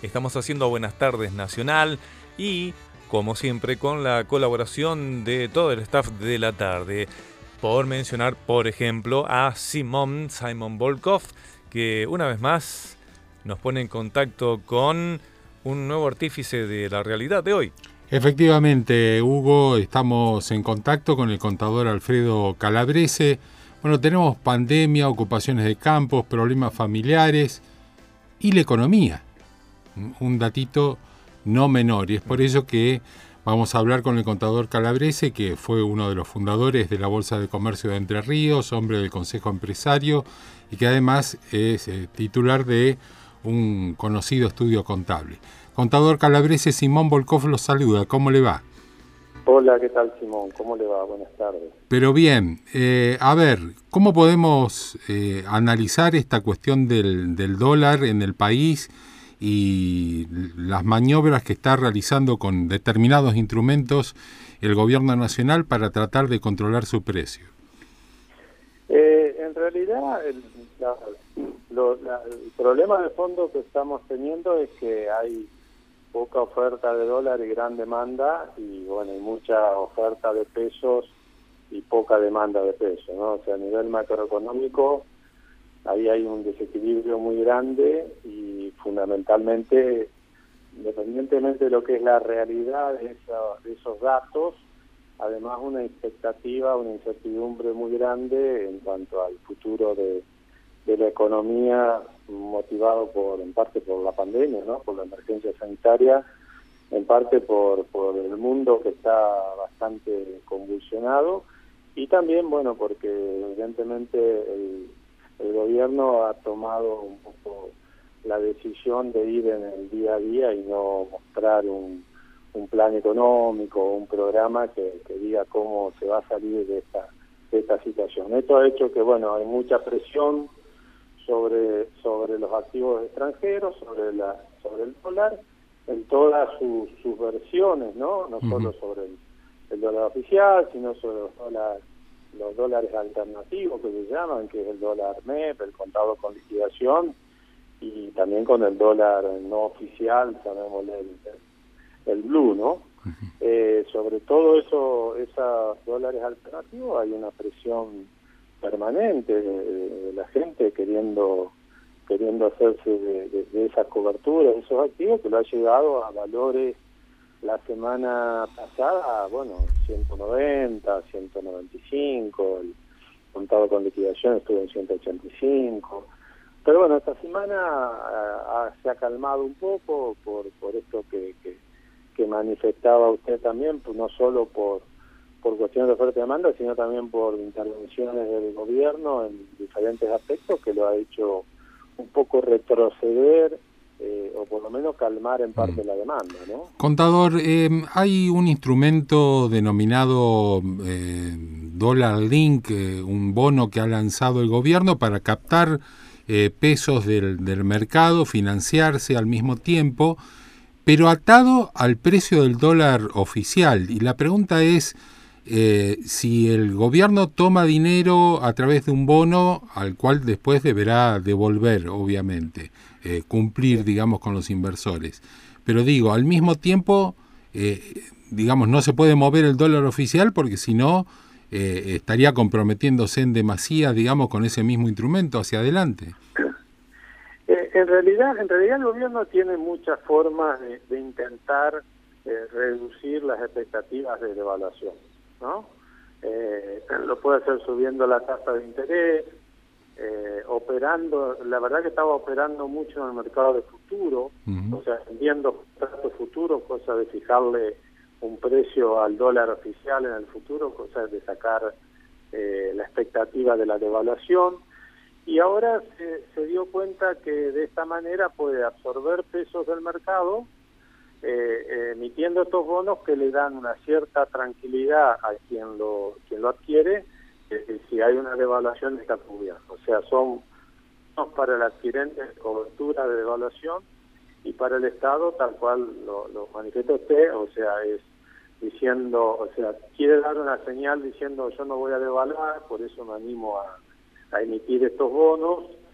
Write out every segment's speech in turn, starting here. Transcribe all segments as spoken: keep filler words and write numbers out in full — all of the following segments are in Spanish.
estamos haciendo Buenas Tardes Nacional y, como siempre, con la colaboración de todo el staff de la tarde. Por mencionar, por ejemplo, a Simón, Simon Volkov, que una vez más nos pone en contacto con un nuevo artífice de la realidad de hoy. Efectivamente, Hugo, estamos en contacto con el contador Alfredo Calabrese. Bueno, tenemos pandemia, ocupaciones de campos, problemas familiares y la economía. Un datito no menor, y es por ello que vamos a hablar con el contador Calabrese, que fue uno de los fundadores de la Bolsa de Comercio de Entre Ríos, hombre del Consejo Empresario, y que además es eh, titular de un conocido estudio contable. Contador Calabrese, Simón Volkov los saluda. ¿Cómo le va? Hola, ¿qué tal, Simón? ¿Cómo le va? Buenas tardes. Pero bien, eh, a ver, ¿cómo podemos eh, analizar esta cuestión del, del dólar en el país y las maniobras que está realizando con determinados instrumentos el gobierno nacional para tratar de controlar su precio? Eh, en realidad, el, la, lo, la, el problema de fondo que estamos teniendo es que hay poca oferta de dólar y gran demanda, y bueno, hay mucha oferta de pesos y poca demanda de pesos, ¿no? O sea, a nivel macroeconómico, ahí hay un desequilibrio muy grande y fundamentalmente, independientemente de lo que es la realidad de, esa, de esos datos, además una expectativa, una incertidumbre muy grande en cuanto al futuro de, de la economía, motivado por en parte por la pandemia, ¿no? Por la emergencia sanitaria, en parte por, por el mundo que está bastante convulsionado, y también, bueno, porque evidentemente el, el gobierno ha tomado un poco la decisión de ir en el día a día y no mostrar un, un plan económico, un programa que, que diga cómo se va a salir de esta, de esta situación. Esto ha hecho que, bueno, hay mucha presión sobre sobre los activos extranjeros, sobre la sobre el dólar, en todas sus, sus versiones, ¿no? No uh-huh. solo sobre el, el dólar oficial, sino sobre los dólares, los dólares alternativos que se llaman, que es el dólar M E P, el contado con liquidación, y también con el dólar no oficial, sabemos el, el blue, ¿no? Uh-huh. Eh, sobre todo eso, esos dólares alternativos hay una presión permanente de, de la gente queriendo queriendo hacerse de, de, de esas coberturas, de esos activos, que lo ha llegado a valores la semana pasada, bueno, ciento noventa, ciento noventa y cinco, el contado con liquidación estuvo en ciento ochenta y cinco, pero bueno, esta semana a, a, se ha calmado un poco por por esto que, que, que manifestaba usted también, pues no solo por por cuestiones de oferta y demanda, sino también por intervenciones del gobierno en diferentes aspectos que lo ha hecho un poco retroceder eh, o por lo menos calmar en parte mm. la demanda, ¿no? Contador, eh, hay un instrumento denominado eh, Dollar Link, eh, un bono que ha lanzado el gobierno para captar eh, pesos del, del mercado, financiarse al mismo tiempo, pero atado al precio del dólar oficial. Y la pregunta es, Eh, si el gobierno toma dinero a través de un bono al cual después deberá devolver, obviamente, eh, cumplir, digamos, con los inversores. Pero digo, al mismo tiempo, eh, digamos, no se puede mover el dólar oficial porque si no, eh, estaría comprometiéndose en demasía, digamos, con ese mismo instrumento hacia adelante. Eh, en realidad, en realidad el gobierno tiene muchas formas de, de intentar eh, reducir las expectativas de devaluación, ¿no? Eh, lo puede hacer subiendo la tasa de interés, eh, operando, la verdad que estaba operando mucho en el mercado de futuro, uh-huh. o sea, vendiendo contratos futuros, cosa de fijarle un precio al dólar oficial en el futuro, cosa de sacar eh, la expectativa de la devaluación, y ahora se, se dio cuenta que de esta manera puede absorber pesos del mercado, Eh, eh, emitiendo estos bonos que le dan una cierta tranquilidad a quien lo quien lo adquiere, que, que si hay una devaluación está cubierto. O sea, son para el adquirente cobertura de devaluación, y para el Estado, tal cual lo, lo manifiesta usted, o sea, es diciendo, o sea, quiere dar una señal diciendo yo no voy a devaluar, por eso me animo a, a emitir estos bonos,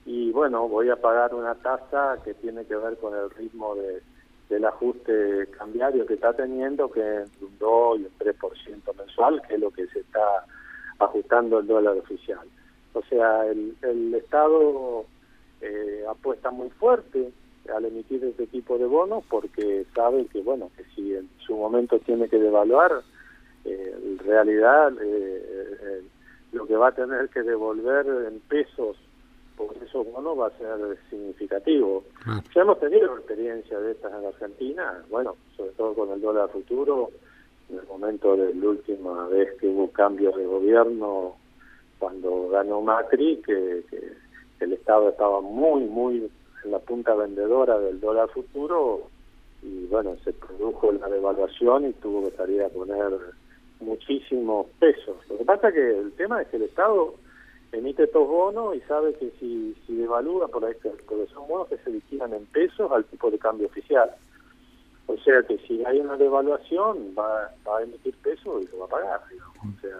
y bueno, voy a pagar una tasa que tiene que ver con el ritmo de, del ajuste cambiario que está teniendo, que es un dos y un tres por ciento mensual, que es lo que se está ajustando el dólar oficial. O sea, el, el Estado eh, apuesta muy fuerte al emitir este tipo de bonos porque sabe que, bueno, que si en su momento tiene que devaluar, eh, en realidad eh, eh, lo que va a tener que devolver en pesos por esos bonos va a ser significativo. Ah. Ya hemos tenido experiencia de estas en Argentina, bueno, sobre todo con el dólar futuro, en el momento de la última vez que hubo cambios de gobierno, cuando ganó Macri, que, que el Estado estaba muy, muy en la punta vendedora del dólar futuro, y bueno, se produjo la devaluación y tuvo que salir a poner muchísimos pesos. Lo que pasa es que el tema es que el Estado emite estos bonos y sabe que si, si devalúa, por ahí, porque son bonos que se liquidan en pesos al tipo de cambio oficial. O sea que si hay una devaluación, va, va a emitir pesos y lo va a pagar, digamos. O sea,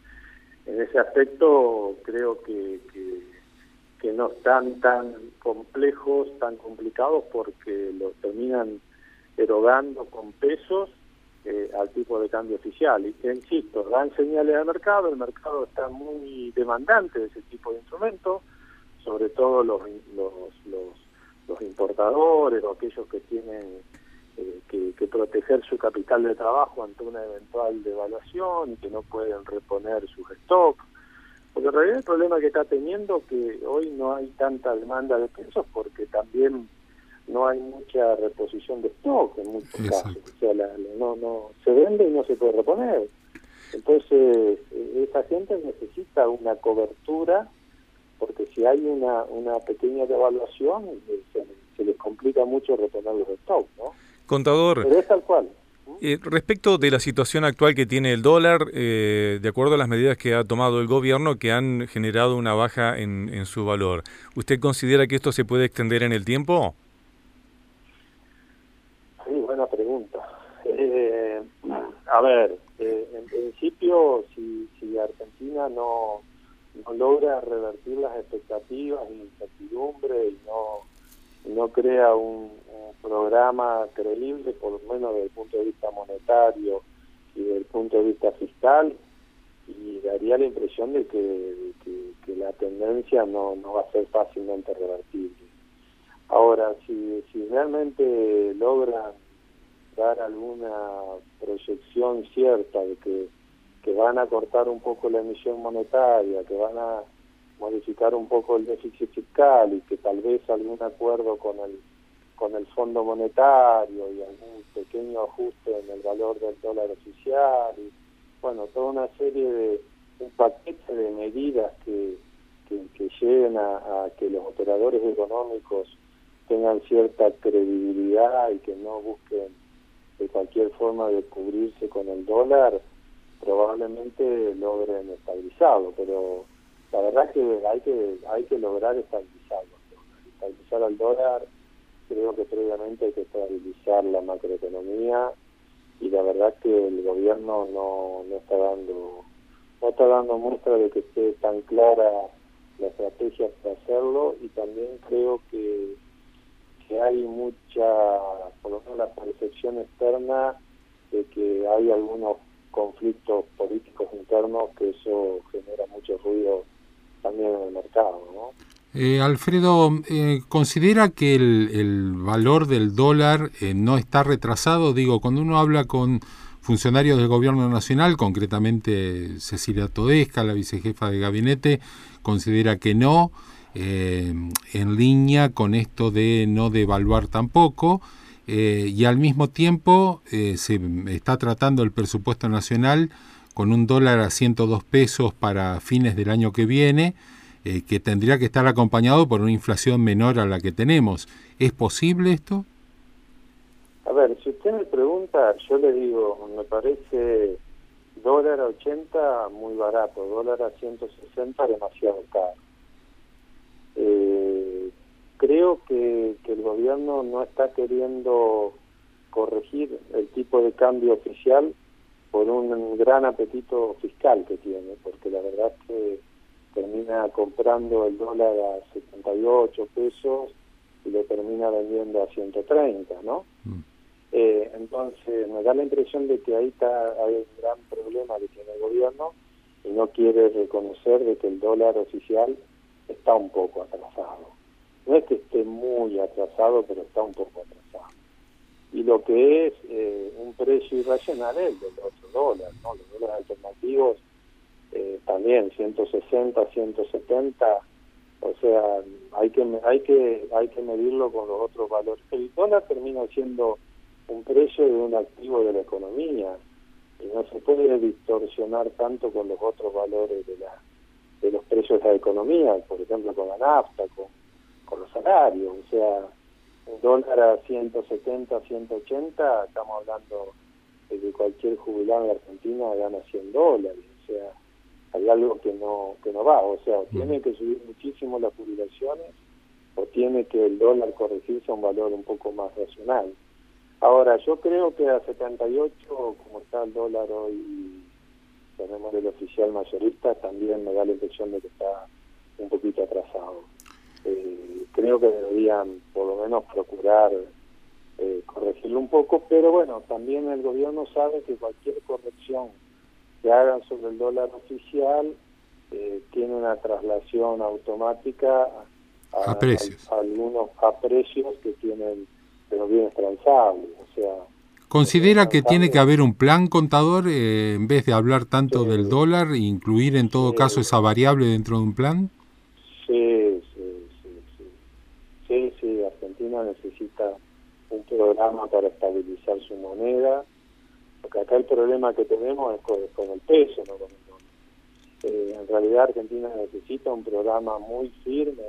en ese aspecto creo que, que, que no están tan complejos, tan complicados, porque lo terminan erogando con pesos eh, al tipo de cambio oficial. Y que, insisto, dan señales al mercado, el mercado está muy demandante de ese tipo de instrumentos, sobre todo los, los, los, los importadores o aquellos que tienen eh, que, que proteger su capital de trabajo ante una eventual devaluación y que no pueden reponer sus stocks. Porque en realidad el problema que está teniendo es que hoy no hay tanta demanda de pesos porque también no hay mucha reposición de stock en muchos Exacto. casos. O sea, la, la, no, no se vende y no se puede reponer. Entonces, esa gente necesita una cobertura, porque si hay una, una pequeña devaluación, se, se les complica mucho reponer los stocks, ¿no? Contador, pero es tal cual. Eh, respecto de la situación actual que tiene el dólar, eh, de acuerdo a las medidas que ha tomado el gobierno que han generado una baja en, en su valor, ¿usted considera que esto se puede extender en el tiempo? Sí, buena pregunta. Eh, a ver, eh, en principio, si, si Argentina no, no logra revertir las expectativas y incertidumbre y no no crea un, un programa creíble, por lo menos desde el punto de vista monetario y desde el punto de vista fiscal, y daría la impresión de que, de que, que la tendencia no, no va a ser fácilmente revertible. Ahora, si, si realmente logran dar alguna proyección cierta de que, que van a cortar un poco la emisión monetaria, que van a modificar un poco el déficit fiscal y que tal vez algún acuerdo con el con el Fondo Monetario y algún pequeño ajuste en el valor del dólar oficial y bueno, toda una serie de un paquete de medidas que, que, que lleguen a, a que los operadores económicos tengan cierta credibilidad y que no busquen de cualquier forma de cubrirse con el dólar, probablemente logren estabilizarlo, pero la verdad es que hay que hay que lograr estabilizarlo. Estabilizar al dólar, creo que previamente hay que estabilizar la macroeconomía y la verdad es que el gobierno no, no está dando no está dando muestra de que esté tan clara la estrategia para hacerlo, y también creo que, que hay mucha, por lo menos la percepción externa de que hay algunos conflictos políticos internos, que eso genera mucho ruido también en el mercado, ¿no? Eh, Alfredo, eh, ¿considera que el, el valor del dólar eh, no está retrasado? Digo, cuando uno habla con funcionarios del gobierno nacional, concretamente Cecilia Todesca, la vicejefa de gabinete, considera que no, eh, en línea con esto de no devaluar tampoco, eh, y al mismo tiempo eh, se está tratando el presupuesto nacional con un dólar a ciento dos pesos para fines del año que viene, eh, que tendría que estar acompañado por una inflación menor a la que tenemos. ¿Es posible esto? A ver, si usted me pregunta, yo le digo, me parece dólar a ochenta muy barato, dólar a ciento sesenta demasiado caro. Eh, creo que, que el gobierno no está queriendo corregir el tipo de cambio oficial por un gran apetito fiscal que tiene, porque la verdad es que termina comprando el dólar a setenta y ocho pesos y lo termina vendiendo a ciento treinta, ¿no? Mm. Eh, entonces me da la impresión de que ahí está, hay un gran problema que tiene el gobierno y no quiere reconocer de que el dólar oficial está un poco atrasado. No es que esté muy atrasado, pero está un poco atrasado. Y lo que es eh, un precio irracional es el del otro dólar, ¿no? Los dólares alternativos eh, también ciento sesenta, ciento setenta, o sea, hay que hay que hay que medirlo con los otros valores. El dólar termina siendo un precio de un activo de la economía y no se puede distorsionar tanto con los otros valores de la de los precios de la economía, por ejemplo con la nafta, con, con los salarios. O sea, un dólar a ciento setenta, ciento ochenta, estamos hablando de que cualquier jubilado en Argentina gana cien dólares. O sea, hay algo que no que no va. O sea, o tiene que subir muchísimo las jubilaciones o tiene que el dólar corregirse a un valor un poco más racional. Ahora, yo creo que a setenta y ocho, como está el dólar hoy, tenemos el oficial mayorista, también me da la impresión de que está un poquito atrasado. Eh, creo que deberían por lo menos procurar eh, corregirlo un poco, pero bueno, también el gobierno sabe que cualquier corrección que hagan sobre el dólar oficial eh, tiene una traslación automática a, a precios, a, a algunos a precios que tienen de los bienes transables. O sea, ¿considera que tiene que haber un plan, contador, eh, en vez de hablar tanto sí, del dólar, e incluir en todo sí, caso esa variable dentro de un plan? Sí, sí, sí, sí. Sí, sí, Argentina necesita un programa para estabilizar su moneda, porque acá el problema que tenemos es con, con el peso, no con el dólar. Eh, en realidad Argentina necesita un programa muy firme,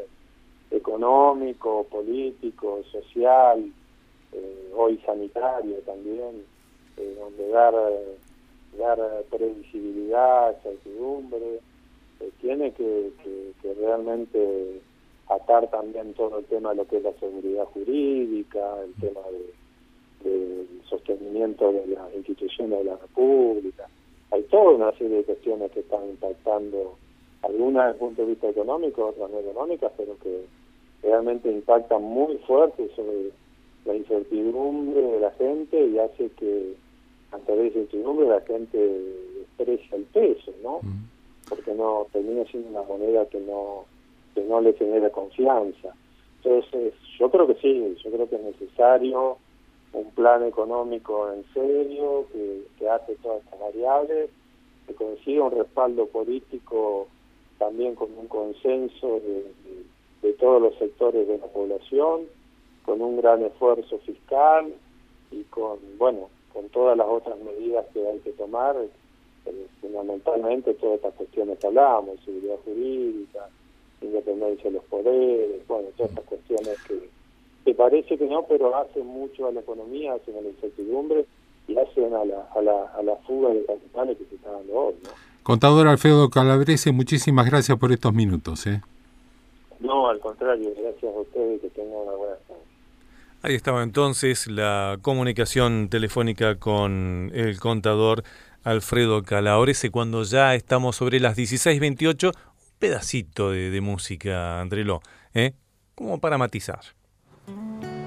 económico, político, social, eh, hoy sanitario también, eh, donde dar, dar previsibilidad, certidumbre, eh, tiene que, que, que realmente atar también todo el tema de lo que es la seguridad jurídica, el tema de, de sostenimiento de las instituciones de la República. Hay toda una serie de cuestiones que están impactando, algunas desde el punto de vista económico, otras no económicas, pero que realmente impactan muy fuerte sobre la incertidumbre de la gente y hace que ante la incertidumbre la gente desprecia el peso, ¿no? Mm. Porque no termina siendo una moneda que no que no le genera confianza. Entonces, yo creo que sí, yo creo que es necesario un plan económico en serio que, que hace todas estas variables, que consiga un respaldo político también con un consenso de, de, de todos los sectores de la población, con un gran esfuerzo fiscal y con, bueno, con todas las otras medidas que hay que tomar, eh, fundamentalmente todas estas cuestiones que hablábamos, seguridad jurídica, independencia de los poderes, bueno, todas estas cuestiones que, que parece que no, pero hacen mucho a la economía, hacen a la incertidumbre y hacen a la, a la, a la fuga de capitales que se está dando hoy, ¿no? Contador Alfredo Calabrese, muchísimas gracias por estos minutos, ¿eh? No, al contrario, gracias a ustedes, que tengan una buena tarde. Ahí estaba entonces la comunicación telefónica con el contador Alfredo Calabrese cuando ya estamos sobre las dieciséis veintiocho, un pedacito de, de música, Andreló, ¿eh? Como para matizar.